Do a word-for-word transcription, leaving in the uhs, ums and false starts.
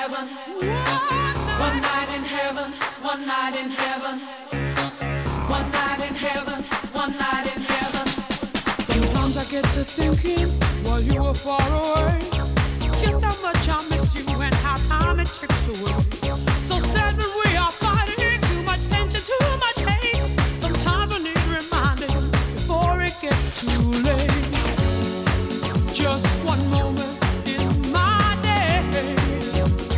heaven. One night in heaven. One night in heaven. One night in heaven. One night in heaven. Sometimes I get to thinking while you were far away, just how much I miss you and how time it ticks away.